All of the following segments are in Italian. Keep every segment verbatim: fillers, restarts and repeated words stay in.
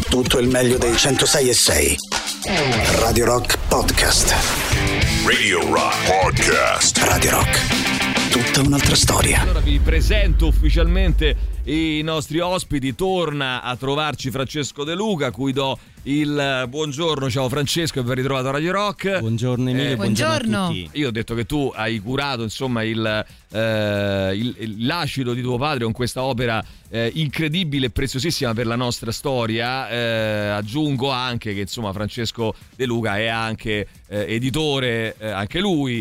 Tutto il meglio dei centosei e sei. Radio Rock Podcast. Radio Rock Podcast. Radio Rock. Tutta un'altra storia. Allora vi presento ufficialmente i nostri ospiti. Torna a trovarci Francesco De Luca, a cui do il buongiorno. Ciao Francesco e ben ritrovato a Radio Rock. Buongiorno Emilio, eh, buongiorno, buongiorno a tutti. Io ho detto che tu hai curato insomma il, eh, il, l'acido di tuo padre con questa opera eh, incredibile e preziosissima per la nostra storia. Eh, aggiungo anche che insomma Francesco De Luca è anche eh, editore, eh, anche lui,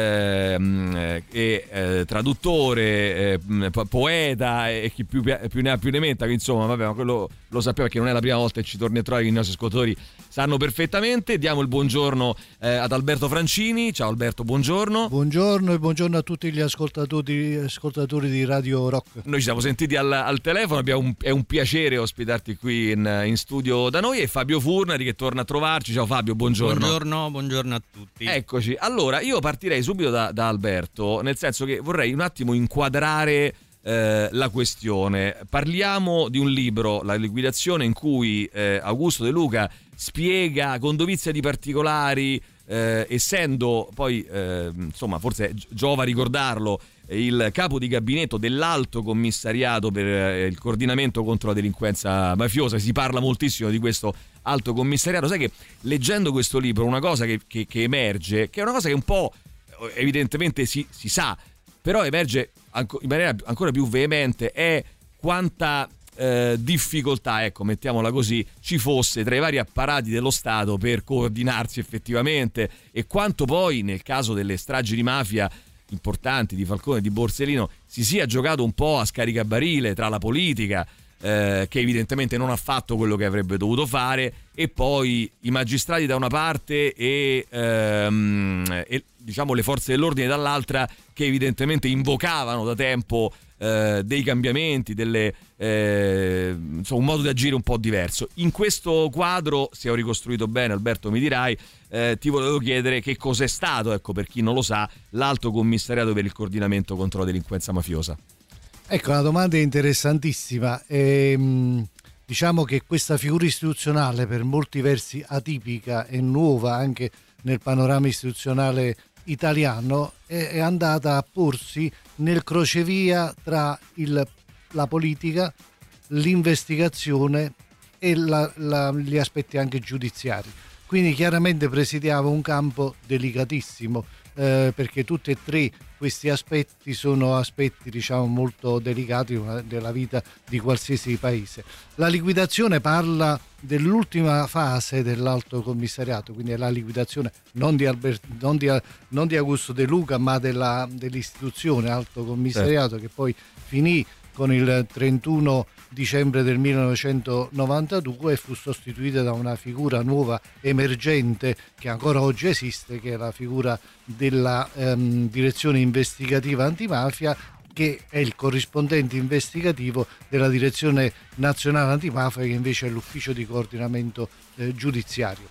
eh, e eh, traduttore, eh, poeta e chi più, più ne ha più ne metta. Insomma, vabbè, ma quello lo sappiamo perché non è la prima volta che ci torni a trovare, i nostri ascoltatori sanno perfettamente. Diamo il buongiorno eh, ad Alberto Francini. Ciao Alberto, buongiorno. Buongiorno e buongiorno a tutti gli ascoltatori, ascoltatori di Radio Rock. Noi ci siamo sentiti al, al telefono, abbiamo un, è un piacere ospitarti qui in, in studio da noi, e Fabio Furnari che torna a trovarci. Ciao Fabio, buongiorno. Buongiorno, buongiorno a tutti. Eccoci, allora io partirei subito da, da Alberto, nel senso che vorrei un attimo inquadrare eh, la questione. Parliamo di un libro, La liquidazione, in cui eh, Augusto De Luca spiega con dovizia di particolari, eh, essendo poi eh, insomma forse giova ricordarlo, il capo di gabinetto dell'Alto Commissariato per eh, il coordinamento contro la delinquenza mafiosa. Si parla moltissimo di questo Alto Commissariato. Sai che leggendo questo libro una cosa che, che, che emerge, che è una cosa che un po' evidentemente si, si sa, però emerge anco, in maniera ancora più veemente, è quanta eh, difficoltà, ecco, mettiamola così, ci fosse tra i vari apparati dello Stato per coordinarsi effettivamente, e quanto poi nel caso delle stragi di mafia importanti di Falcone e di Borsellino si sia giocato un po' a scaricabarile tra la politica, eh, che evidentemente non ha fatto quello che avrebbe dovuto fare, e poi i magistrati da una parte e, ehm, e diciamo le forze dell'ordine dall'altra, che evidentemente invocavano da tempo eh, dei cambiamenti, delle, eh, insomma, un modo di agire un po' diverso. In questo quadro, se ho ricostruito bene, Alberto mi dirai, eh, ti volevo chiedere che cos'è stato, ecco, per chi non lo sa, l'Alto Commissariato per il coordinamento contro la delinquenza mafiosa. Ecco, la domanda è interessantissima. Ehm, diciamo che questa figura istituzionale, per molti versi atipica e nuova anche nel panorama istituzionale italiano, è, è andata a porsi nel crocevia tra il, la politica, l'investigazione e la, la, gli aspetti anche giudiziari. Quindi chiaramente presidiava un campo delicatissimo, eh, perché tutti e tre questi aspetti sono aspetti, diciamo, molto delicati della vita di qualsiasi paese. La liquidazione parla dell'ultima fase dell'Alto Commissariato, quindi è la liquidazione non di, Albert, non di, non di Augusto De Luca, ma della, dell'istituzione Alto Commissariato, che poi finì con il trentuno dicembre del millenovecentonovantadue e fu sostituita da una figura nuova emergente che ancora oggi esiste, che è la figura della ehm, direzione investigativa antimafia, che è il corrispondente investigativo della direzione nazionale antimafia, che invece è l'ufficio di coordinamento eh, giudiziario.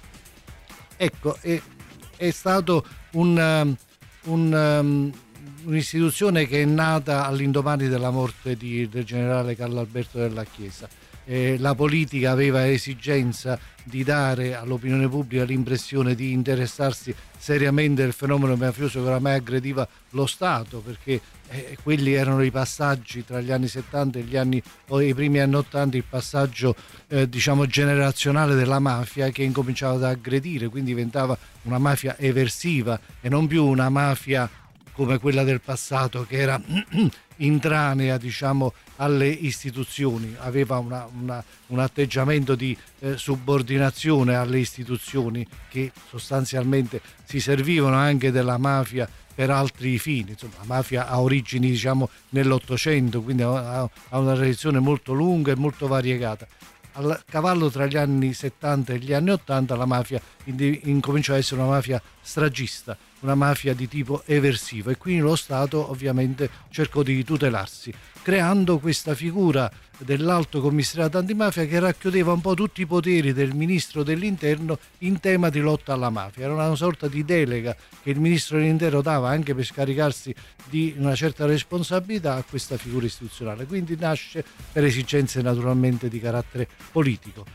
Ecco, è, è stato un, um, un um, un'istituzione che è nata all'indomani della morte di, del generale Carlo Alberto Della Chiesa. Eh, la politica aveva esigenza di dare all'opinione pubblica l'impressione di interessarsi seriamente del fenomeno mafioso che oramai aggrediva lo Stato, perché eh, quelli erano i passaggi tra gli anni settanta e gli anni, o i primi anni ottanta, il passaggio eh, diciamo generazionale della mafia, che incominciava ad aggredire, quindi diventava una mafia eversiva e non più una mafia come quella del passato, che era intranea, diciamo, alle istituzioni, aveva una, una, un atteggiamento di eh, subordinazione alle istituzioni, che sostanzialmente si servivano anche della mafia per altri fini. Insomma, la mafia ha origini, diciamo, nell'Ottocento, quindi ha, ha una tradizione molto lunga e molto variegata. Al cavallo tra gli anni settanta e gli anni ottanta la mafia incominciò a essere una mafia stragista, una mafia di tipo eversivo, e quindi lo Stato ovviamente cercò di tutelarsi, creando questa figura dell'Alto Commissariato Antimafia che racchiudeva un po' tutti i poteri del Ministro dell'Interno in tema di lotta alla mafia. Era una sorta di delega che il Ministro dell'Interno dava anche per scaricarsi di una certa responsabilità a questa figura istituzionale, quindi nasce per esigenze naturalmente di carattere politico.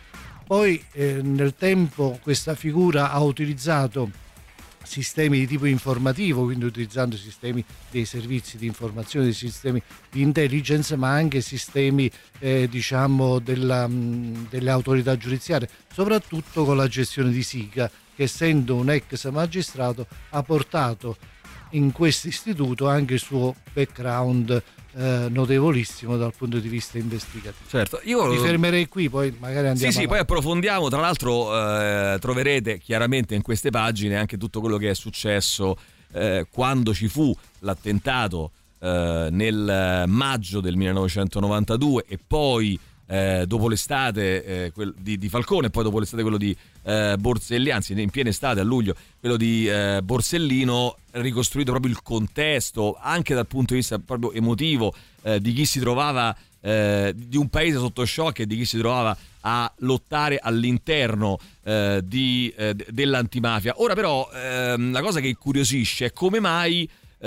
Poi eh, nel tempo questa figura ha utilizzato sistemi di tipo informativo, quindi utilizzando sistemi dei servizi di informazione, dei sistemi di intelligence, ma anche sistemi eh, diciamo della, mh, delle autorità giudiziarie, soprattutto con la gestione di Sica, che essendo un ex magistrato ha portato in questo istituto anche il suo background eh, notevolissimo dal punto di vista investigativo. Certo, io mi fermerei qui, poi magari andiamo Sì, sì, avanti. poi approfondiamo. Tra l'altro eh, troverete chiaramente in queste pagine anche tutto quello che è successo eh, quando ci fu l'attentato eh, nel maggio del millenovecentonovantadue e poi eh, dopo l'estate eh, quel, di, di Falcone e poi dopo l'estate quello di eh, Borsellino, anzi in piena estate a luglio quello di eh, Borsellino, ricostruito proprio il contesto anche dal punto di vista proprio emotivo eh, di chi si trovava eh, di un paese sotto shock e di chi si trovava a lottare all'interno eh, di, eh, dell'antimafia. Ora però ehm, la cosa che incuriosisce è come mai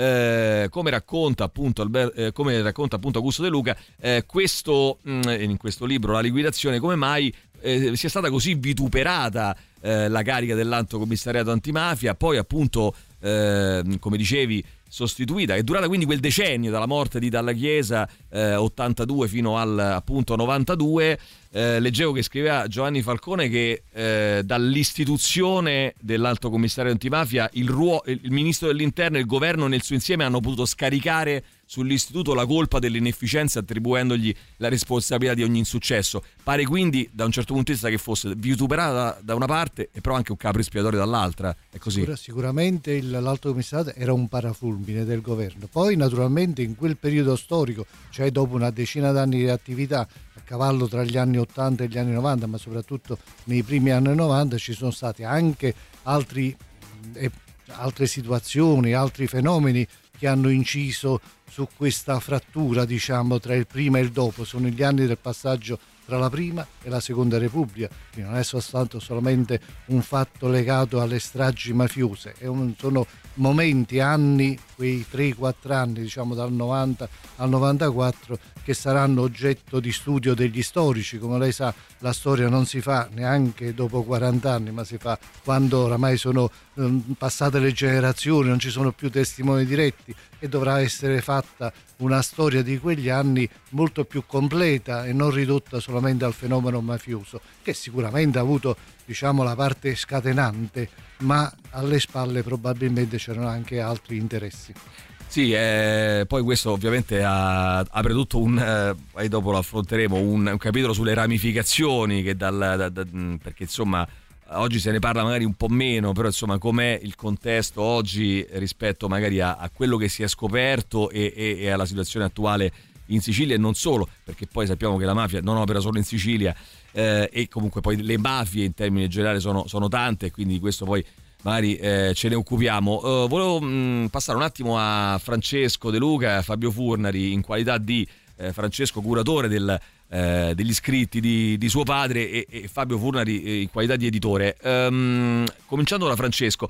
Eh, come racconta appunto Albert, eh, come racconta appunto Augusto De Luca eh, questo mh, in questo libro La liquidazione, come mai eh, sia stata così vituperata eh, la carica dell'Alto Commissariato Antimafia, poi appunto eh, come dicevi sostituita, è durata quindi quel decennio dalla morte di Dalla Chiesa eh, ottantadue fino al appunto novantadue. Eh, leggevo che scriveva Giovanni Falcone che eh, dall'istituzione dell'Alto Commissario Antimafia il, ruo- il ministro dell'Interno e il governo nel suo insieme hanno potuto scaricare sull'istituto la colpa dell'inefficienza attribuendogli la responsabilità di ogni insuccesso. Pare quindi da un certo punto di vista che fosse vituperata da una parte e però anche un capro espiatorio dall'altra, è così? Sicuramente il, l'Alto Commissariato era un parafulmine del governo, poi naturalmente in quel periodo storico, cioè dopo una decina d'anni di attività a cavallo tra gli anni ottanta e gli anni novanta, ma soprattutto nei primi anni novanta, ci sono stati anche altri, eh, altre situazioni, altri fenomeni che hanno inciso su questa frattura, diciamo, tra il prima e il dopo. Sono gli anni del passaggio tra la prima e la seconda Repubblica, quindi non è soltanto solamente un fatto legato alle stragi mafiose, è un, sono momenti, anni, quei tre quattro anni, diciamo dal novanta al novantaquattro, che saranno oggetto di studio degli storici. Come lei sa, la storia non si fa neanche dopo quaranta anni, ma si fa quando oramai sono eh, passate le generazioni, non ci sono più testimoni diretti, e dovrà essere fatta una storia di quegli anni molto più completa e non ridotta solamente al fenomeno mafioso, che sicuramente ha avuto, diciamo, la parte scatenante, ma alle spalle probabilmente c'erano anche altri interessi. Sì, eh, poi questo ovviamente ha, apre tutto un, eh, poi dopo lo affronteremo, un, un capitolo sulle ramificazioni che dal, da, da, perché insomma oggi se ne parla magari un po' meno, però insomma com'è il contesto oggi rispetto magari a, a quello che si è scoperto e, e, e alla situazione attuale in Sicilia, e non solo, perché poi sappiamo che la mafia non opera solo in Sicilia eh, e comunque poi le mafie in termini generali sono, sono tante, quindi di questo poi magari eh, ce ne occupiamo. Uh, volevo mh, passare un attimo a Francesco De Luca e a Fabio Furnari in qualità di eh, Francesco curatore del, eh, degli scritti di, di suo padre e, e Fabio Furnari in qualità di editore. Um, cominciando da Francesco,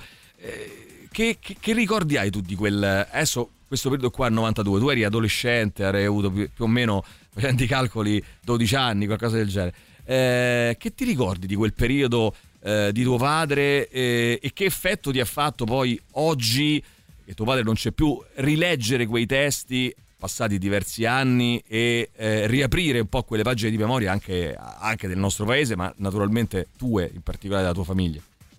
eh, che, che, che ricordi hai tu di quel, adesso questo periodo qua al novantadue, tu eri adolescente, avrei avuto più, più o meno, facendo i calcoli, dodici anni, qualcosa del genere. Eh, che ti ricordi di quel periodo eh, di tuo padre eh, e che effetto ti ha fatto poi oggi che tuo padre non c'è più, rileggere quei testi passati diversi anni e eh, riaprire un po' quelle pagine di memoria anche, anche del nostro paese, ma naturalmente tue, in particolare della tua famiglia?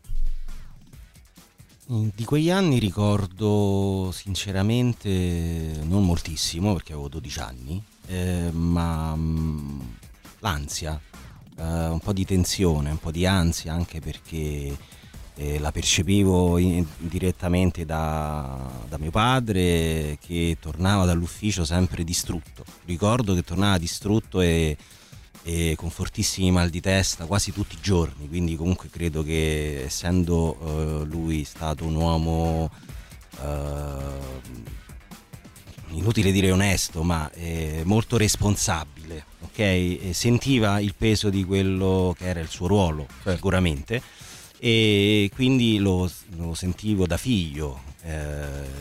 Di quegli anni ricordo sinceramente non moltissimo, perché avevo dodici anni, eh, ma mh, l'ansia, eh, un po' di tensione, un po' di ansia, anche perché eh, la percepivo in, direttamente da, da mio padre, che tornava dall'ufficio sempre distrutto. Ricordo che tornava distrutto e e con fortissimi mal di testa quasi tutti i giorni, quindi comunque credo che, essendo uh, lui stato un uomo uh, inutile dire onesto, ma eh, molto responsabile, ok? E sentiva il peso di quello che era il suo ruolo, certo, sicuramente, e quindi lo, lo sentivo da figlio. Eh,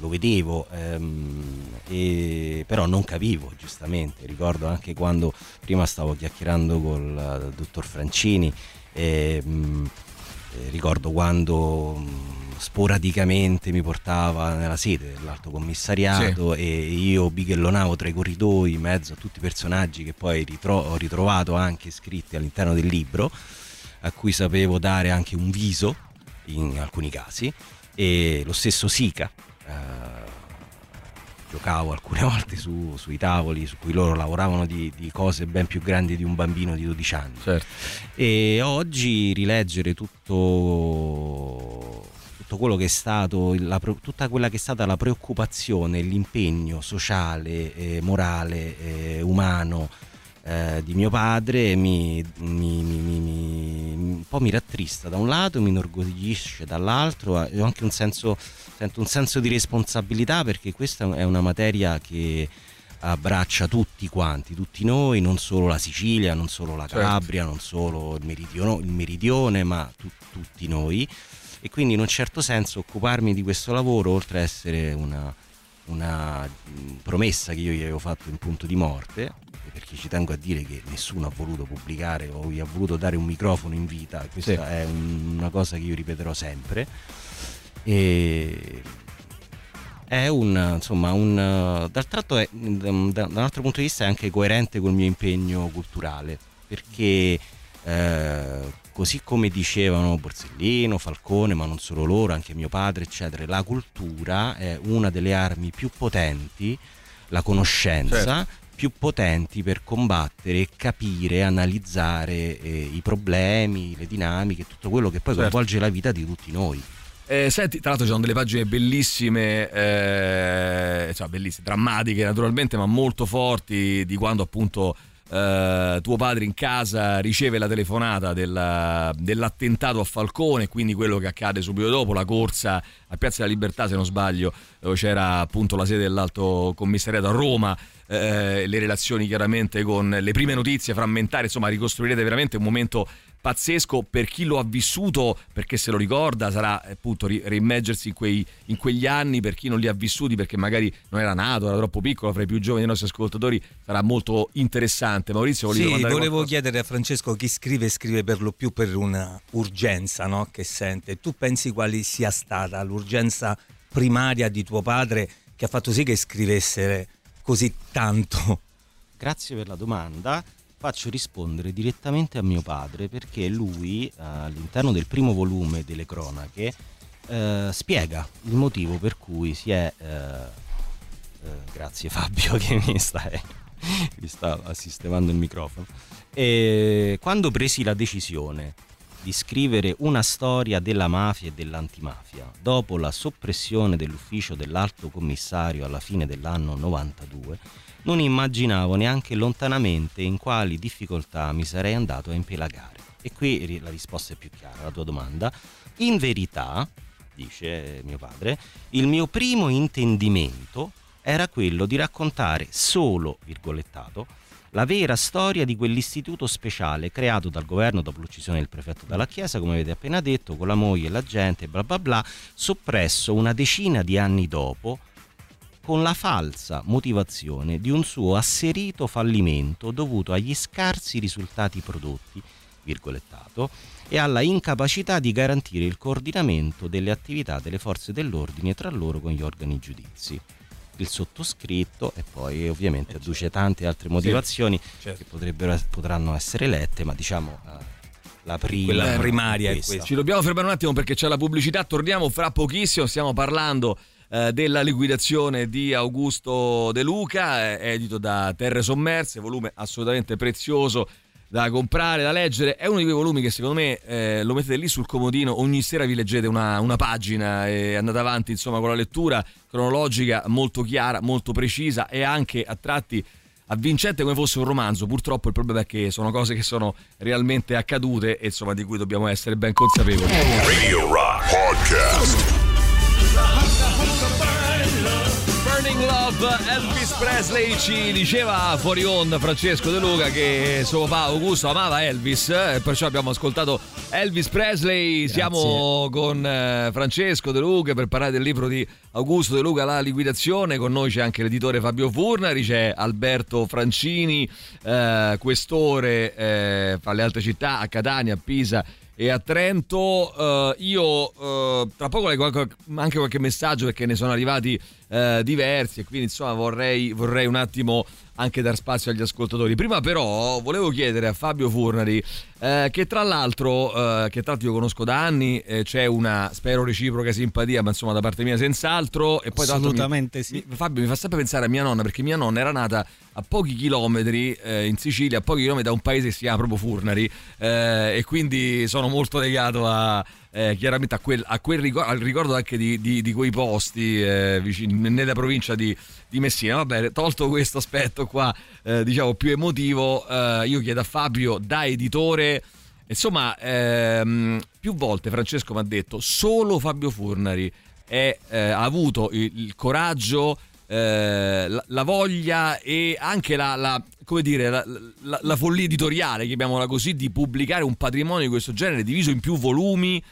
lo vedevo, ehm, e, però non capivo, giustamente. Ricordo anche quando prima stavo chiacchierando col uh, dottor Francini, e, mh, eh, ricordo quando mh, sporadicamente mi portava nella sede dell'Alto Commissariato, sì, e io bighellonavo tra i corridoi in mezzo a tutti i personaggi che poi ritro- ho ritrovato anche scritti all'interno del libro, a cui sapevo dare anche un viso in alcuni casi, e lo stesso Sica, eh, giocavo alcune volte su, sui tavoli su cui loro lavoravano di, di cose ben più grandi di un bambino di dodici anni, certo. E oggi rileggere tutto tutto quello che è stato la, tutta quella che è stata la preoccupazione, l'impegno sociale, eh, morale, eh, umano Eh, di mio padre mi, mi, mi, mi, mi, un po' mi rattrista da un lato, mi inorgoglisce dall'altro, e ho anche un senso, sento un senso di responsabilità, perché questa è una materia che abbraccia tutti quanti, tutti noi, non solo la Sicilia, non solo la Calabria, certo, non solo il meridione, il meridione ma tu, tutti noi, e quindi in un certo senso occuparmi di questo lavoro, oltre a essere una, una promessa che io gli avevo fatto in punto di morte, perché ci tengo a dire che nessuno ha voluto pubblicare o gli ha voluto dare un microfono in vita, questa, sì, è un, una cosa che io ripeterò sempre, e è un, insomma, un dal tratto è, da un altro punto di vista è anche coerente col mio impegno culturale, perché eh, così come dicevano Borsellino, Falcone, ma non solo loro, anche mio padre eccetera, la cultura è una delle armi più potenti, la conoscenza, certo, più potenti per combattere e capire, analizzare eh, i problemi, le dinamiche, tutto quello che poi, certo, coinvolge la vita di tutti noi. Eh, senti, tra l'altro ci sono delle pagine bellissime, eh, cioè bellissime, drammatiche naturalmente, ma molto forti, di quando appunto eh, tuo padre in casa riceve la telefonata della, dell'attentato a Falcone, quindi quello che accade subito dopo, la corsa a Piazza della Libertà, se non sbaglio, dove c'era appunto la sede dell'Alto Commissariato a Roma. Eh, le relazioni chiaramente con le prime notizie frammentare, insomma ricostruirete veramente un momento pazzesco per chi lo ha vissuto, perché se lo ricorda, sarà appunto riimmergersi in, quei, in quegli anni. Per chi non li ha vissuti perché magari non era nato, era troppo piccolo, fra i più giovani dei nostri ascoltatori sarà molto interessante. Maurizio, sì, volevo qualcosa? chiedere a Francesco, chi scrive scrive per lo più per una urgenza, no? Che sente. Tu pensi quali sia stata l'urgenza primaria di tuo padre che ha fatto sì che scrivesse così tanto? Grazie per la domanda. Faccio rispondere direttamente a mio padre, perché lui eh, all'interno del primo volume delle cronache eh, spiega il motivo per cui si è eh, eh, grazie Fabio che mi sta, eh, mi sta sistemando il microfono, e quando presi la decisione di scrivere una storia della mafia e dell'antimafia dopo la soppressione dell'ufficio dell'Alto Commissario alla fine dell'anno novantadue, non immaginavo neanche lontanamente in quali difficoltà mi sarei andato a impelagare. E qui la risposta è più chiara alla tua domanda. In verità, dice mio padre, il mio primo intendimento era quello di raccontare solo, virgolettato, la vera storia di quell'istituto speciale creato dal governo dopo l'uccisione del prefetto Dalla Chiesa, come avete appena detto, con la moglie e la gente, bla bla bla, soppresso una decina di anni dopo, con la falsa motivazione di un suo asserito fallimento dovuto agli scarsi risultati prodotti, virgolettato, e alla incapacità di garantire il coordinamento delle attività delle forze dell'ordine tra loro con gli organi giudizi. Il sottoscritto, e poi ovviamente adduce tante altre motivazioni, sì, certo, che potrebbero, potranno essere lette, ma diciamo la prima, quella primaria è questa. Ci dobbiamo fermare un attimo perché c'è la pubblicità, torniamo fra pochissimo. Stiamo parlando eh, della liquidazione di Augusto De Luca, eh, edito da Terre Sommerse, volume assolutamente prezioso da comprare, da leggere. È uno di quei volumi che secondo me eh, lo mettete lì sul comodino, ogni sera vi leggete una, una pagina e andate avanti insomma con la lettura cronologica molto chiara, molto precisa e anche a tratti avvincente come fosse un romanzo. Purtroppo il problema è che sono cose che sono realmente accadute e insomma di cui dobbiamo essere ben consapevoli. Radio Rock Podcast. Falling Love, Elvis Presley. Ci diceva fuori onda Francesco De Luca che suo papà Augusto amava Elvis, e perciò abbiamo ascoltato Elvis Presley. Grazie. Siamo con eh, Francesco De Luca per parlare del libro di Augusto De Luca, La liquidazione. Con noi c'è anche l'editore Fabio Furnari, c'è Alberto Francini, eh, questore eh, fra le altre città, a Catania, a Pisa e a Trento. Uh, io uh, tra poco leggo anche qualche messaggio, perché ne sono arrivati uh, diversi, e quindi insomma vorrei, vorrei un attimo anche dar spazio agli ascoltatori. Prima però volevo chiedere a Fabio Furnari, eh, che tra l'altro eh, che tra l'altro io conosco da anni, eh, c'è una, spero, reciproca simpatia, ma insomma da parte mia senz'altro. E poi assolutamente mi, sì. mi, Fabio mi fa sempre pensare a mia nonna, perché mia nonna era nata a pochi chilometri eh, in Sicilia, a pochi chilometri da un paese che si chiama proprio Furnari, eh, e quindi sono molto legato a Eh, chiaramente a quel, a quel ricordo, al ricordo anche di, di, di quei posti eh, vicini, nella provincia di, di Messina. Va bene, tolto questo aspetto qua, eh, diciamo più emotivo, eh, io chiedo a Fabio, da editore, insomma, ehm, più volte Francesco mi ha detto solo Fabio Furnari è, eh, ha avuto il, il coraggio, eh, la, la voglia e anche la, la come dire la, la, la follia editoriale, chiamiamola così, di pubblicare un patrimonio di questo genere diviso in più volumi,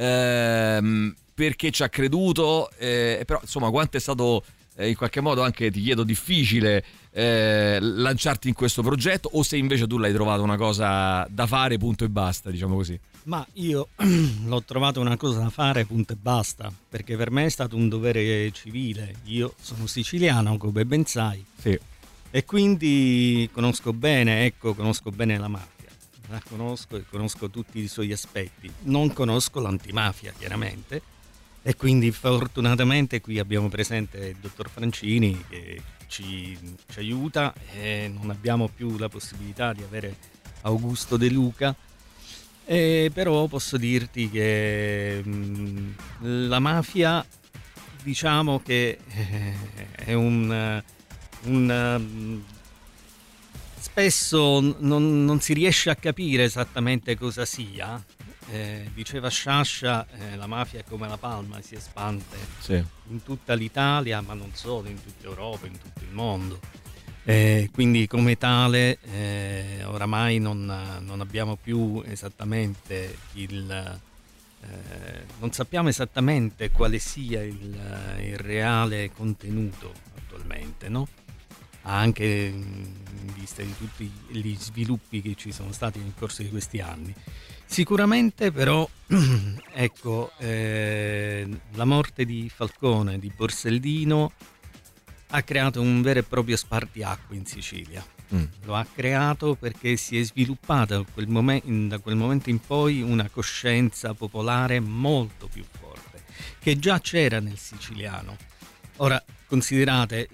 ehm, perché ci ha creduto, eh, però insomma quanto è stato eh, in qualche modo anche, ti chiedo, difficile eh, lanciarti in questo progetto, o se invece tu l'hai trovato una cosa da fare punto e basta, diciamo così. Ma io l'ho trovato una cosa da fare punto e basta, perché per me è stato un dovere civile. Io sono siciliano, come ben sai, sì, e quindi conosco bene, ecco, conosco bene la mafia. La conosco e conosco tutti i suoi aspetti. Non conosco l'antimafia, chiaramente, e quindi fortunatamente qui abbiamo presente il dottor Francini che ci, ci aiuta, e non abbiamo più la possibilità di avere Augusto De Luca. Eh, però posso dirti che mh, la mafia, diciamo che eh, è un, un spesso non, non si riesce a capire esattamente cosa sia. Eh, diceva Sciascia, eh, la mafia è come la palma, si espande sì, in tutta l'Italia, ma non solo, in tutta Europa, in tutto il mondo. Eh, quindi come tale eh, oramai non, non abbiamo più esattamente il eh, non sappiamo esattamente quale sia il, il reale contenuto attualmente, no? Anche in vista di tutti gli sviluppi che ci sono stati nel corso di questi anni. Sicuramente però ecco eh, la morte di Falcone, di Borsellino, ha creato un vero e proprio spartiacque in Sicilia. Mm. Lo ha creato perché si è sviluppata da quel, momen- da quel momento in poi una coscienza popolare molto più forte, che già c'era nel siciliano. Ora, considerate,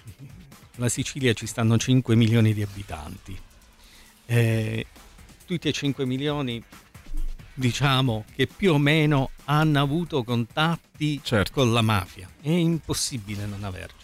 la Sicilia ci stanno cinque milioni di abitanti. Eh, tutti e cinque milioni, diciamo che più o meno hanno avuto contatti, certo, con la mafia. È impossibile non averceli.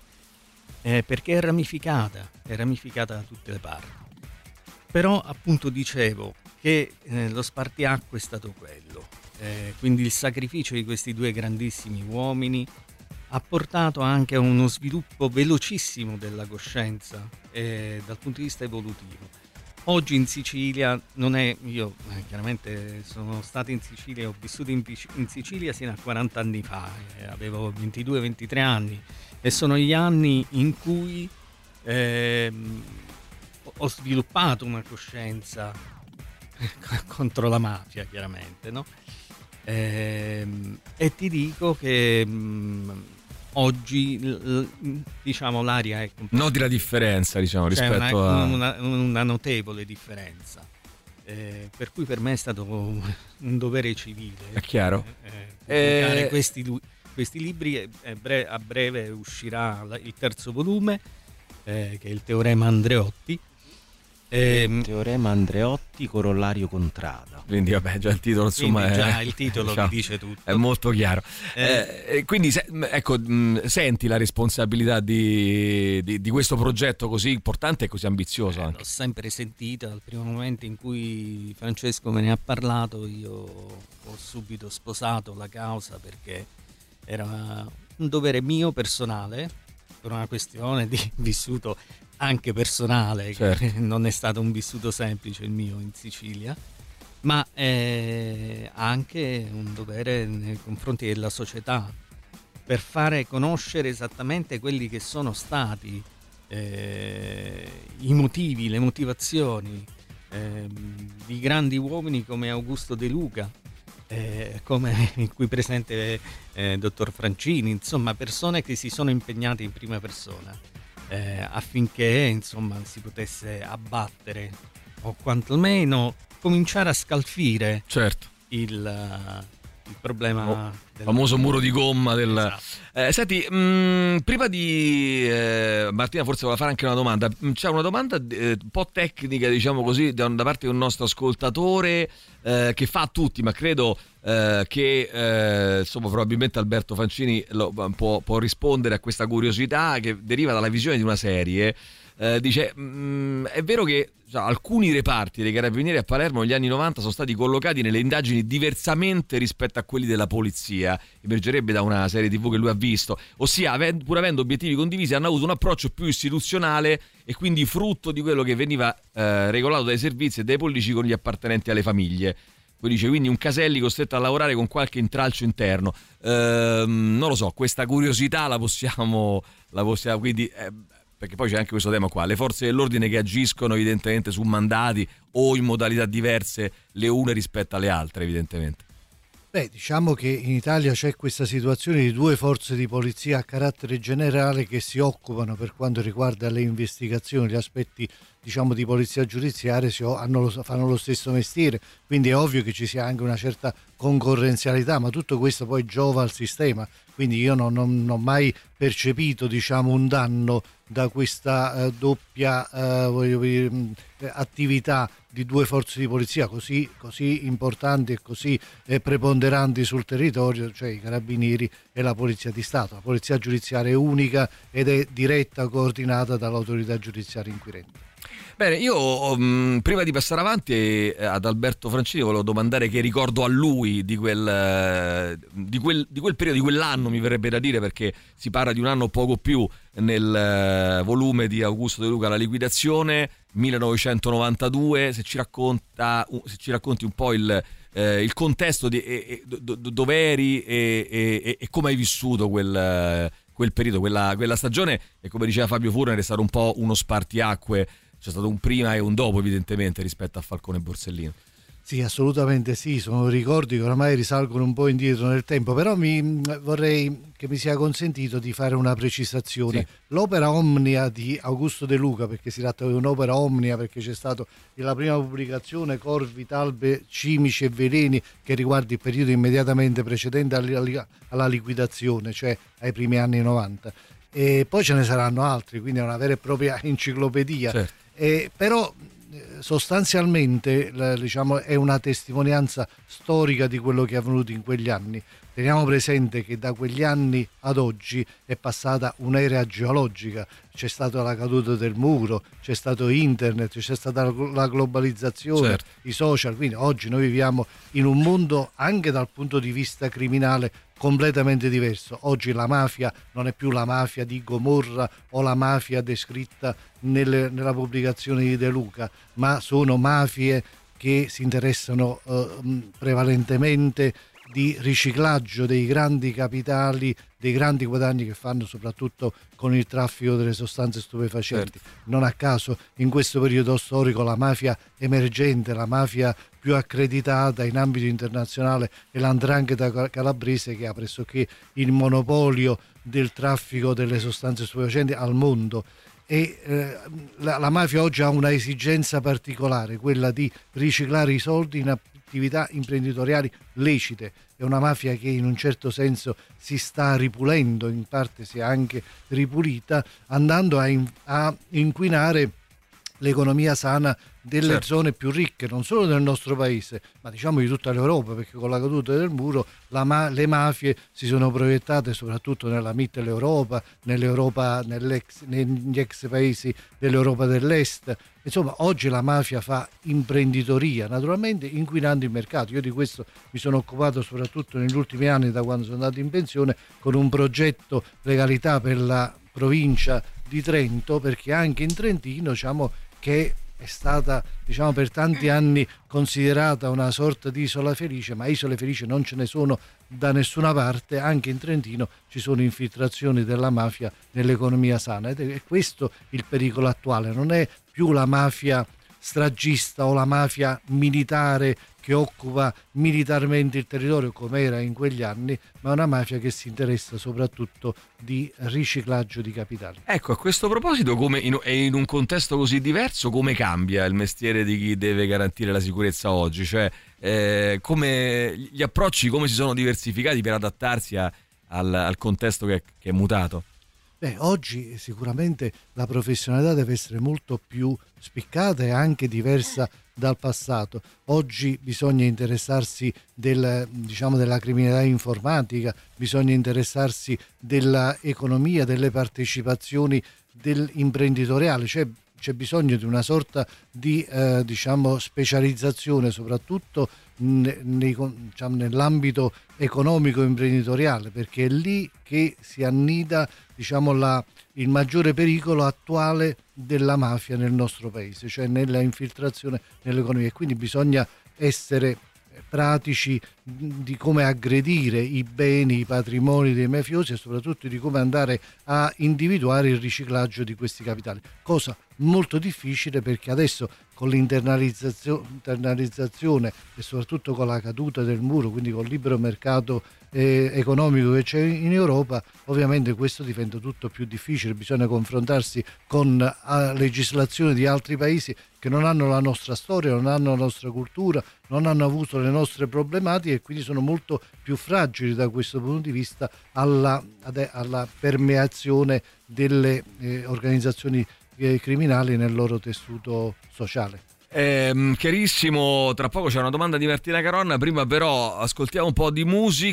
Eh, perché è ramificata, è ramificata da tutte le parti. Però appunto dicevo che eh, lo spartiacque è stato quello, eh, quindi il sacrificio di questi due grandissimi uomini ha portato anche a uno sviluppo velocissimo della coscienza eh, dal punto di vista evolutivo. Oggi in Sicilia non è, io eh, chiaramente sono stato in Sicilia, ho vissuto in, in Sicilia sino a quaranta anni fa, eh, avevo ventidue ventitré anni, e sono gli anni in cui eh, ho sviluppato una coscienza contro la mafia, chiaramente, no? Eh, e ti dico che mh, oggi l, diciamo l'aria è noti la differenza, diciamo, c'è rispetto una, a una, una notevole differenza, eh, per cui per me è stato un, un dovere civile, è chiaro, eh, pubblicare eh... questi due questi libri. A breve uscirà il terzo volume, eh, che è il Teorema Andreotti. Eh, Teorema Andreotti, corollario Contrada. Quindi vabbè, già il titolo insomma quindi già è, il titolo diciamo, vi dice tutto. È molto chiaro. Eh, eh, quindi se, ecco, mh, senti la responsabilità di, di, di questo progetto così importante e così ambizioso. Eh, anche. L'ho sempre sentita dal primo momento in cui Francesco me ne ha parlato. Io ho subito sposato la causa perché era un dovere mio personale, per una questione di vissuto anche personale, certo. che non è stato un vissuto semplice il mio in Sicilia, ma eh, anche un dovere nei confronti della società, per fare conoscere esattamente quelli che sono stati eh, i motivi, le motivazioni eh, di grandi uomini come Augusto De Luca, eh, come qui presente eh, dottor Francini, insomma persone che si sono impegnate in prima persona eh, affinché insomma si potesse abbattere o quantomeno cominciare a scalfire certo. il il problema oh, del famoso muro di gomma del... Esatto. eh, senti, mh, prima di eh, Martina forse voleva fare anche una domanda. C'è una domanda eh, un po' tecnica, diciamo così, da, da parte di un nostro ascoltatore eh, che fa a tutti, ma credo eh, che eh, insomma probabilmente Alberto Fancini lo, può, può rispondere a questa curiosità che deriva dalla visione di una serie. Eh, dice, mh, è vero che cioè, alcuni reparti dei carabinieri a Palermo negli anni novanta sono stati collocati nelle indagini diversamente rispetto a quelli della polizia, emergerebbe da una serie tivù che lui ha visto, ossia pur avendo obiettivi condivisi hanno avuto un approccio più istituzionale e quindi frutto di quello che veniva eh, regolato dai servizi e dai politici con gli appartenenti alle famiglie. Poi dice quindi un Caselli costretto a lavorare con qualche intralcio interno. Ehm, non lo so, questa curiosità la possiamo, la possiamo quindi... Eh, perché poi c'è anche questo tema qua, le forze dell'ordine che agiscono evidentemente su mandati o in modalità diverse le une rispetto alle altre evidentemente. Beh, diciamo che in Italia c'è questa situazione di due forze di polizia a carattere generale che si occupano per quanto riguarda le investigazioni, gli aspetti diciamo di polizia giudiziaria, si, hanno, fanno lo stesso mestiere, quindi è ovvio che ci sia anche una certa concorrenzialità, ma tutto questo poi giova al sistema, quindi io non, non, non ho mai percepito diciamo un danno da questa eh, doppia eh, voglio dire, attività di due forze di polizia così, così importanti e così eh, preponderanti sul territorio, cioè i carabinieri e la polizia di Stato. La polizia giudiziaria è unica ed è diretta, coordinata dall'autorità giudiziaria inquirente. Bene, io mh, prima di passare avanti eh, ad Alberto Francini volevo domandare che ricordo a lui di quel, eh, di, quel, di quel periodo, di quell'anno mi verrebbe da dire, perché si parla di un anno poco più nel eh, volume di Augusto De Luca, La liquidazione, millenovecentonovantadue, se ci racconta, se ci racconti un po' il, eh, il contesto di e, e, do, dove eri e, e, e come hai vissuto quel, quel periodo, quella, quella stagione, e come diceva Fabio Furner è stato un po' uno spartiacque. C'è stato un prima e un dopo evidentemente rispetto a Falcone e Borsellino. Sì, assolutamente sì, sono ricordi che oramai risalgono un po' indietro nel tempo, però mi, vorrei che mi sia consentito di fare una precisazione. Sì. L'opera Omnia di Augusto De Luca, perché si tratta di un'opera Omnia, perché c'è stata la prima pubblicazione Corvi, Talbe, Cimici e Veleni, che riguarda il periodo immediatamente precedente alla, alla liquidazione, cioè ai primi anni novanta. E poi ce ne saranno altri, quindi è una vera e propria enciclopedia. Certo. Eh, però sostanzialmente diciamo, è una testimonianza storica di quello che è avvenuto in quegli anni. Teniamo presente che da quegli anni ad oggi è passata un'era geologica, c'è stata la caduta del muro, c'è stato internet, c'è stata la globalizzazione, certo. I social, quindi oggi noi viviamo in un mondo anche dal punto di vista criminale completamente diverso. Oggi la mafia non è più la mafia di Gomorra o la mafia descritta nelle, nella pubblicazione di De Luca, ma sono mafie che si interessano eh, prevalentemente di riciclaggio dei grandi capitali, dei grandi guadagni che fanno soprattutto con il traffico delle sostanze stupefacenti. Certo. Non a caso in questo periodo storico la mafia emergente, la mafia più accreditata in ambito internazionale è l'Andrangheta calabrese, che ha pressoché il monopolio del traffico delle sostanze stupefacenti al mondo. E eh, la, la mafia oggi ha una esigenza particolare, quella di riciclare i soldi in attività imprenditoriali lecite. È una mafia che in un certo senso si sta ripulendo, in parte si è anche ripulita, andando a, in, a inquinare l'economia sana delle certo. zone più ricche, non solo del nostro paese, ma diciamo di tutta l'Europa, perché con la caduta del muro la ma- le mafie si sono proiettate soprattutto nella Mitteleuropa, nell'Europa, nell'ex, negli ex paesi dell'Europa dell'Est. Insomma, oggi la mafia fa imprenditoria, naturalmente inquinando il mercato. Io di questo mi sono occupato soprattutto negli ultimi anni, da quando sono andato in pensione, con un progetto Legalità per la provincia di Trento, perché anche in Trentino, diciamo, che è stata, diciamo, per tanti anni considerata una sorta di isola felice, ma isole felici non ce ne sono da nessuna parte. Anche in Trentino ci sono infiltrazioni della mafia nell'economia sana, ed è questo il pericolo attuale. Non è più la mafia stragista o la mafia militare che occupa militarmente il territorio come era in quegli anni, ma una mafia che si interessa soprattutto di riciclaggio di capitali. Ecco, a questo proposito, come in, in un contesto così diverso, come cambia il mestiere di chi deve garantire la sicurezza oggi? Cioè, eh, come gli approcci come si sono diversificati per adattarsi a, al, al contesto che, che è mutato? Beh, oggi sicuramente la professionalità deve essere molto più spiccata e anche diversa dal passato. Oggi bisogna interessarsi del, diciamo, della criminalità informatica, bisogna interessarsi dell'economia, delle partecipazioni dell'imprenditoriale, cioè c'è bisogno di una sorta di eh, diciamo specializzazione soprattutto nei, diciamo, nell'ambito economico imprenditoriale, perché è lì che si annida, diciamo, la, il maggiore pericolo attuale della mafia nel nostro paese, cioè nella infiltrazione nell'economia, e quindi bisogna essere pratici di come aggredire i beni, i patrimoni dei mafiosi e soprattutto di come andare a individuare il riciclaggio di questi capitali, cosa molto difficile perché adesso con l'internalizzazione internalizzazione e soprattutto con la caduta del muro, quindi col libero mercato eh, economico che c'è in Europa, ovviamente questo diventa tutto più difficile. Bisogna confrontarsi con uh, legislazioni di altri paesi che non hanno la nostra storia, non hanno la nostra cultura, non hanno avuto le nostre problematiche e quindi sono molto più fragili da questo punto di vista alla, alla permeazione delle eh, organizzazioni eh, criminali nel loro tessuto sociale. Eh, chiarissimo, tra poco c'è una domanda di Martina Caronna, prima però ascoltiamo un po' di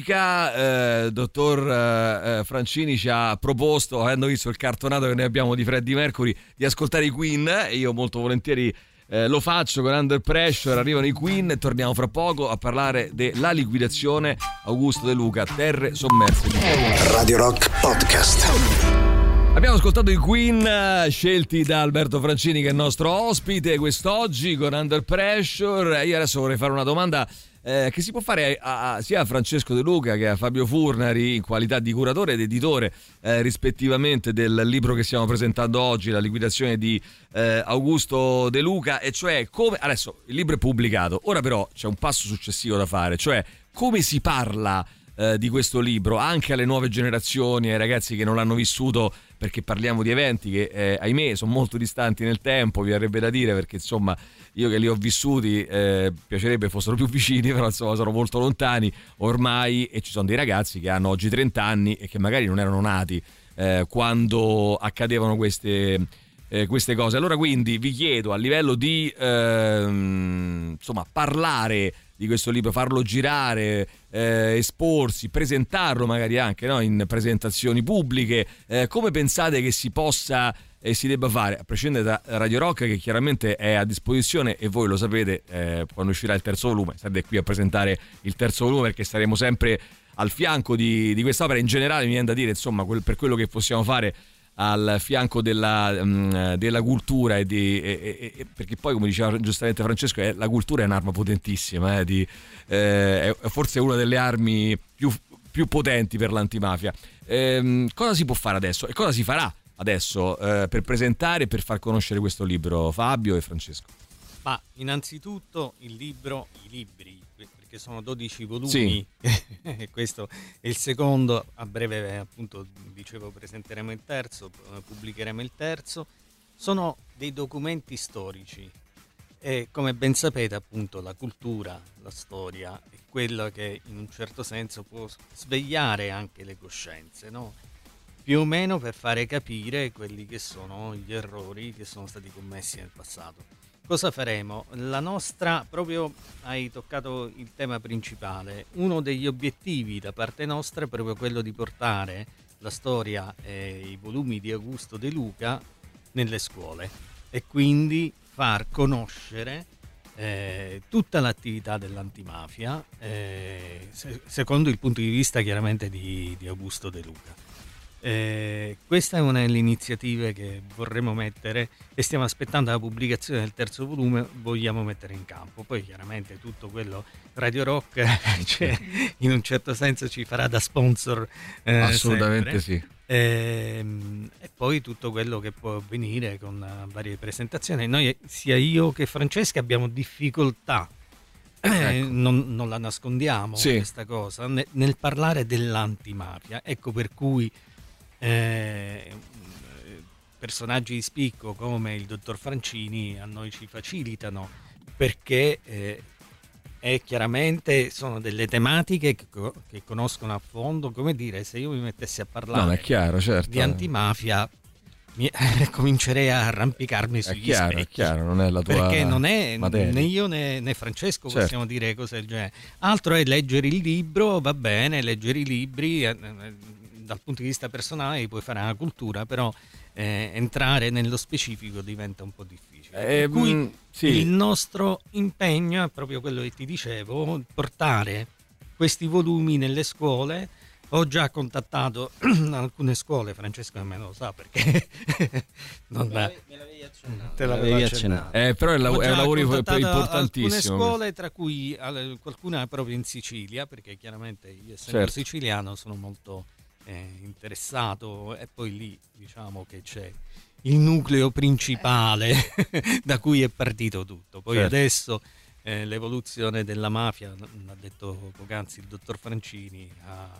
musica. Eh, dottor eh, Francini ci ha proposto, avendo visto il cartonato che noi abbiamo di Freddie Mercury, di ascoltare i Queen, e io molto volentieri eh, lo faccio con Under Pressure. Arrivano i Queen e torniamo fra poco a parlare della liquidazione. Augusto De Luca, Terre Sommerse. Radio Rock Podcast. Abbiamo ascoltato i Queen, scelti da Alberto Francini, che è il nostro ospite quest'oggi con Under Pressure. Io adesso vorrei fare una domanda eh, che si può fare a, a, sia a Francesco De Luca che a Fabio Furnari in qualità di curatore ed editore eh, rispettivamente del libro che stiamo presentando oggi, La liquidazione di eh, Augusto De Luca, e cioè come adesso il libro è pubblicato, ora però c'è un passo successivo da fare, cioè come si parla eh, di questo libro anche alle nuove generazioni, ai ragazzi che non l'hanno vissuto, perché parliamo di eventi che eh, ahimè sono molto distanti nel tempo, vi verrebbe da dire, perché insomma io che li ho vissuti eh, piacerebbe fossero più vicini, però insomma sono molto lontani ormai, e ci sono dei ragazzi che hanno oggi trenta anni e che magari non erano nati eh, quando accadevano queste, eh, queste cose. Allora quindi vi chiedo, a livello di eh, insomma parlare di questo libro, farlo girare, eh, esporsi, presentarlo magari anche, no, in presentazioni pubbliche, eh, come pensate che si possa e si debba fare, a prescindere da Radio Rock, che chiaramente è a disposizione, e voi lo sapete, eh, quando uscirà il terzo volume sarete qui a presentare il terzo volume, perché saremo sempre al fianco di, di quest'opera. In generale mi viene da dire, insomma, quel, per quello che possiamo fare al fianco della, um, della cultura, e di, e, e, perché poi, come diceva giustamente Francesco, è, la cultura è un'arma potentissima, eh, di, eh, è forse una delle armi più, più potenti per l'antimafia. Eh, cosa si può fare adesso e cosa si farà adesso eh, per presentare e per far conoscere questo libro, Fabio e Francesco? Ma innanzitutto il libro, i libri, perché sono dodici volumi, sì. Questo è il secondo, a breve appunto dicevo presenteremo il terzo, pubblicheremo il terzo, sono dei documenti storici e come ben sapete appunto la cultura, la storia è quello che in un certo senso può svegliare anche le coscienze, no? Più o meno per fare capire quelli che sono gli errori che sono stati commessi nel passato. Cosa faremo? La nostra, proprio hai toccato il tema principale, uno degli obiettivi da parte nostra è proprio quello di portare la storia e i volumi di Augusto De Luca nelle scuole e quindi far conoscere eh, tutta l'attività dell'antimafia eh, se, secondo il punto di vista chiaramente di, di Augusto De Luca. Eh, questa è una delle iniziative che vorremmo mettere e stiamo aspettando la pubblicazione del terzo volume, vogliamo mettere in campo. Poi chiaramente tutto quello Radio Rock cioè, in un certo senso ci farà da sponsor, eh, assolutamente sempre. Sì. E, e poi tutto quello che può avvenire con varie presentazioni. Noi, sia io che Francesca, abbiamo difficoltà, eh, ecco. non, non la nascondiamo, sì. questa cosa, nel, nel parlare dell'antimafia. Ecco per cui eh, personaggi di spicco come il dottor Francini a noi ci facilitano, perché eh, e chiaramente sono delle tematiche che, che conoscono a fondo. Come dire, se io mi mettessi a parlare no, è chiaro, certo. di antimafia mi, comincerei a arrampicarmi sugli è chiaro, specchi, è chiaro, non è la tua perché non è materia. Né io né, né Francesco certo. possiamo dire cose del genere. Altro è leggere il libro, va bene, leggere i libri eh, dal punto di vista personale puoi fare una cultura, però eh, entrare nello specifico diventa un po' difficile. Eh, per cui mh, sì. il nostro impegno è proprio quello che ti dicevo, portare questi volumi nelle scuole. Ho già contattato alcune scuole, Francesco nemmeno lo sa perché non me l'avevi accennato. Te l'avevi accennato. Eh, però è, la, è un lavoro importantissimo. Alcune scuole, tra cui qualcuna proprio in Sicilia, perché chiaramente io essendo certo. siciliano sono molto eh, interessato, e poi lì diciamo che c'è il nucleo principale da cui è partito tutto. Poi certo. adesso eh, l'evoluzione della mafia, ha detto poc'anzi il dottor Francini, ha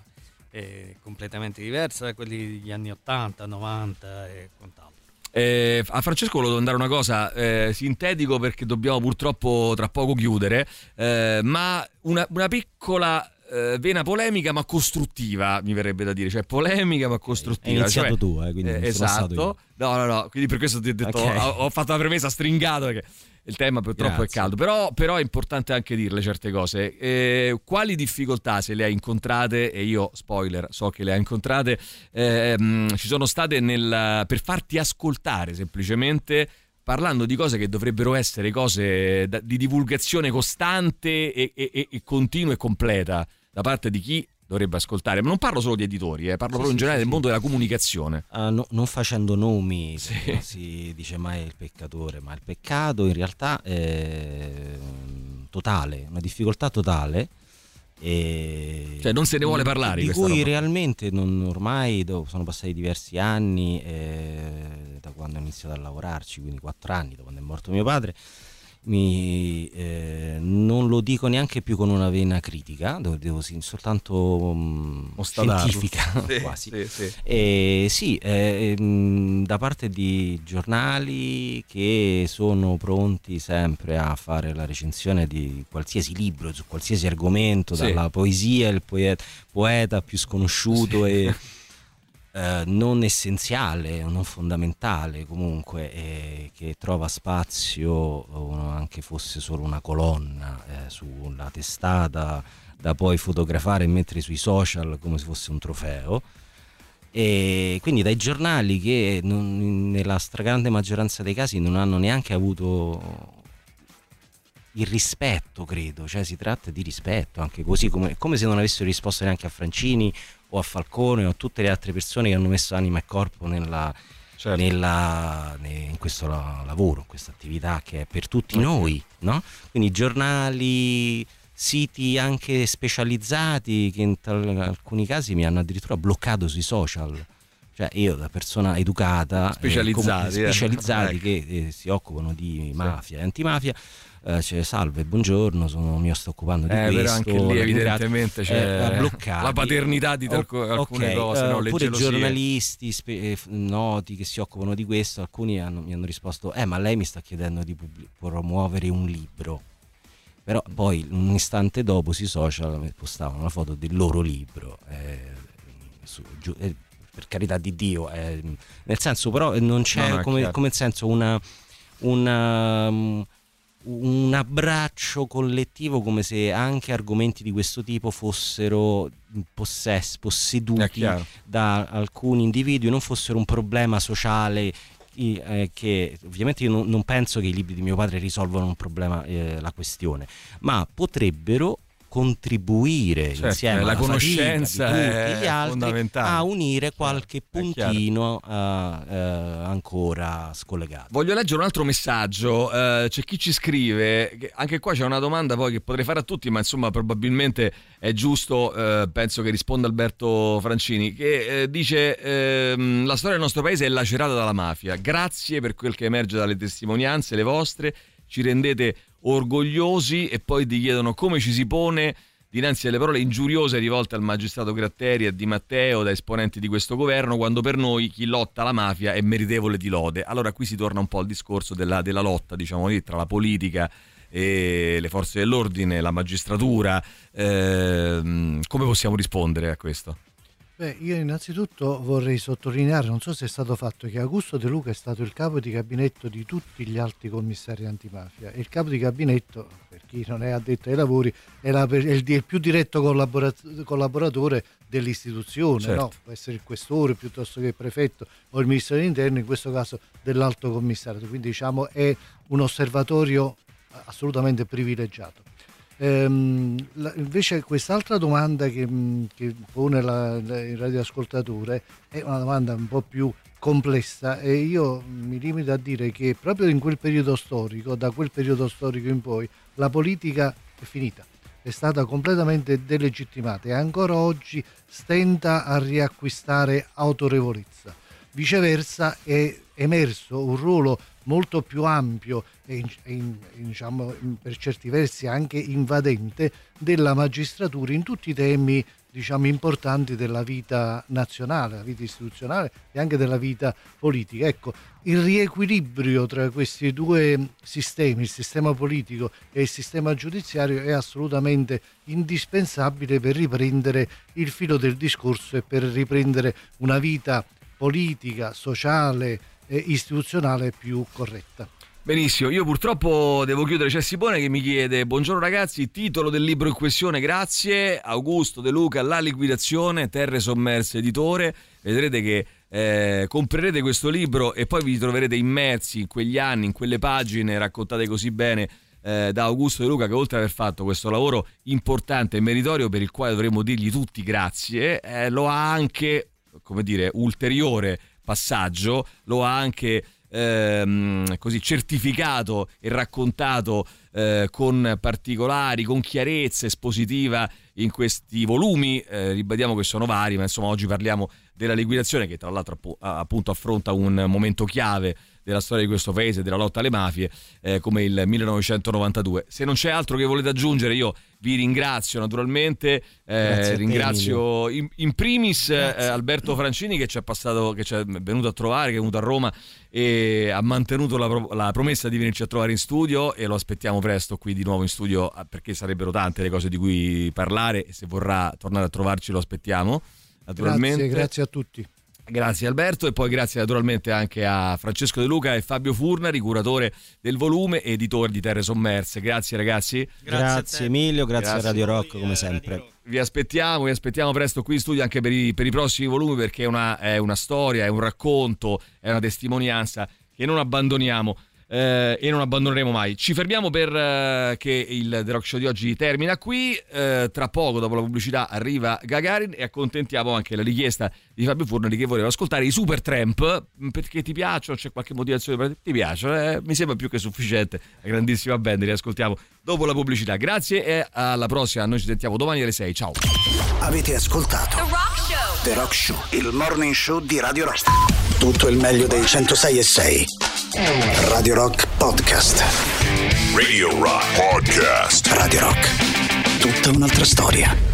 è completamente diversa da quelli degli anni ottanta, novanta e quant'altro. Eh, a Francesco volevo dare una cosa eh, sintetico, perché dobbiamo purtroppo tra poco chiudere, eh, ma una, una piccola eh, vena polemica ma costruttiva, mi verrebbe da dire, cioè polemica ma costruttiva. Hai iniziato cioè, tu, eh, quindi eh, non sono esatto. stato io. No, no, no, quindi per questo ti ho detto, okay. ho, ho fatto la premessa stringato perché il tema purtroppo Grazie. è caldo, però, però è importante anche dirle certe cose. Eh, quali difficoltà, se le hai incontrate, e io spoiler so che le hai incontrate, eh, ci sono state nel, per farti ascoltare semplicemente, parlando di cose che dovrebbero essere cose da, di divulgazione costante e, e, e continua e completa da parte di chi dovrebbe ascoltare, ma non parlo solo di editori, eh, parlo sì, proprio sì, in generale sì, del mondo della comunicazione. Uh, no, non facendo nomi, sì. non si dice mai il peccatore, ma il peccato in realtà è totale, una difficoltà totale. E cioè non se ne vuole parlare di, di cui roba. realmente non, ormai sono passati diversi anni eh, da quando ho iniziato a lavorarci, quindi quattro anni da quando è morto mio padre. Mi, eh, non lo dico neanche più con una vena critica, devo, devo soltanto um, scientifica sì, quasi sì, sì. E, sì eh, mh, da parte di giornali che sono pronti sempre a fare la recensione di qualsiasi libro su qualsiasi argomento, sì. dalla poesia, il poeta, poeta più sconosciuto sì. e Uh, non essenziale, non fondamentale comunque, eh, che trova spazio o anche fosse solo una colonna eh, sulla testata da poi fotografare e mettere sui social come se fosse un trofeo, e quindi dai giornali che non, nella stragrande maggioranza dei casi non hanno neanche avuto il rispetto, credo, cioè si tratta di rispetto, anche così come, come se non avessero risposto neanche a Francini o a Falcone o a tutte le altre persone che hanno messo anima e corpo nella, certo. nella, in questo lavoro, in questa attività che è per tutti noi, no? Quindi giornali, siti anche specializzati che in tal, alcuni casi mi hanno addirittura bloccato sui social. Cioè io da persona educata, specializzati, eh, com- specializzati eh. che eh, si occupano di mafia e antimafia, eh, cioè, salve, buongiorno, sono, mi sto occupando di eh, questo. Però anche lì evidentemente c'è eh, bloccati. la paternità di talco- o- alcune okay, cose, uh, no? Le Oppure gelosie. giornalisti spe- eh, noti che si occupano di questo, alcuni hanno, mi hanno risposto, eh ma lei mi sta chiedendo di pub- promuovere un libro. Però poi un istante dopo sui social postavano la foto del loro libro, eh, su, giù, eh, per carità di Dio, eh, nel senso, però non c'è no, no, come, come senso una, una, un abbraccio collettivo, come se anche argomenti di questo tipo fossero possess, posseduti da alcuni individui, non fossero un problema sociale. Eh, che ovviamente io non, non penso che i libri di mio padre risolvano un problema, eh, la questione, ma potrebbero contribuire certo, insieme la alla conoscenza fatica di è tutti gli altri fondamentale. a unire qualche Certo, puntino uh, uh, ancora scollegato. Voglio leggere un altro messaggio, uh, c'è chi ci scrive, che anche qua c'è una domanda poi che potrei fare a tutti, ma insomma probabilmente è giusto, uh, penso che risponda Alberto Francini, che uh, dice uh, la storia del nostro paese è lacerata dalla mafia, grazie per quel che emerge dalle testimonianze, le vostre, ci rendete orgogliosi, e poi ti chiedono come ci si pone dinanzi alle parole ingiuriose rivolte al magistrato Gratteri e Di Matteo da esponenti di questo governo, quando per noi chi lotta alla mafia è meritevole di lode. Allora qui si torna un po' al discorso della, della lotta, diciamo lì, tra la politica e le forze dell'ordine, la magistratura. Eh, come possiamo rispondere a questo? Beh, io innanzitutto vorrei sottolineare, non so se è stato fatto, che Augusto De Luca è stato il capo di gabinetto di tutti gli alti commissari antimafia, e il capo di gabinetto, per chi non è addetto ai lavori, è, la, è il, il più diretto collaborat- collaboratore dell'istituzione, certo. no? Può essere il questore piuttosto che il prefetto o il ministro dell'interno, in questo caso dell'alto commissario, quindi diciamo è un osservatorio assolutamente privilegiato. Ehm, la, invece quest'altra domanda che, che pone la, la, il radioascoltatore è una domanda un po' più complessa, e io mi limito a dire che proprio in quel periodo storico, da quel periodo storico in poi, la politica è finita, è stata completamente delegittimata e ancora oggi stenta a riacquistare autorevolezza. Viceversa è emerso un ruolo molto più ampio e, in, in, diciamo, per certi versi anche invadente della magistratura in tutti i temi, diciamo, importanti della vita nazionale, la vita istituzionale e anche della vita politica. Ecco, il riequilibrio tra questi due sistemi, il sistema politico e il sistema giudiziario, è assolutamente indispensabile per riprendere il filo del discorso e per riprendere una vita politica, sociale e istituzionale più corretta. Benissimo, io purtroppo devo chiudere. C'è Simone che mi chiede: buongiorno ragazzi, titolo del libro in questione, grazie. Augusto De Luca, La liquidazione, Terre sommerse editore. Vedrete che eh, comprerete questo libro e poi vi troverete immersi in quegli anni, in quelle pagine raccontate così bene eh, da Augusto De Luca, che oltre ad aver fatto questo lavoro importante e meritorio per il quale dovremmo dirgli tutti grazie, eh, lo ha anche, come dire, ulteriore passaggio, lo ha anche ehm, così certificato e raccontato eh, con particolari, con chiarezza espositiva in questi volumi, eh, ribadiamo che sono vari, ma insomma oggi parliamo della liquidazione, che tra l'altro appunto affronta un momento chiave della storia di questo paese, della lotta alle mafie, eh, come il millenovecentonovantadue. Se non c'è altro che volete aggiungere, io vi ringrazio naturalmente, eh, ringrazio in, in primis eh, Alberto Francini, che ci è passato, che ci è venuto a trovare, che è venuto a Roma e ha mantenuto la, la promessa di venirci a trovare in studio, e lo aspettiamo presto qui di nuovo in studio, perché sarebbero tante le cose di cui parlare, e se vorrà tornare a trovarci lo aspettiamo naturalmente. Grazie, grazie a tutti. Grazie Alberto, e poi grazie naturalmente anche a Francesco De Luca e Fabio Furnari, curatore del volume e editore di Terre Sommerse. Grazie ragazzi. Grazie, grazie Emilio, grazie, grazie a Radio Rock come sempre. Vi aspettiamo, vi aspettiamo presto qui in studio anche per i, per i prossimi volumi, perché è una, è una storia, è un racconto, è una testimonianza che non abbandoniamo. Eh, e non abbandoneremo mai. Ci fermiamo per eh, che il The Rock Show di oggi termina qui. Eh, tra poco, dopo la pubblicità, arriva Gagarin, e accontentiamo anche la richiesta di Fabio Furnari, che voleva ascoltare i Supertramp. Perché ti piacciono? C'è qualche motivazione per te? Ti piacciono? Eh, mi sembra più che sufficiente. La grandissima band, li ascoltiamo dopo la pubblicità. Grazie e alla prossima. Noi ci sentiamo domani alle sei. Ciao. Avete ascoltato The Rock Show, The Rock Show, il morning show di Radio Rock. Tutto il meglio dei centosei e sei. Radio Rock Podcast. Radio Rock Podcast. Radio Rock. Tutta un'altra storia.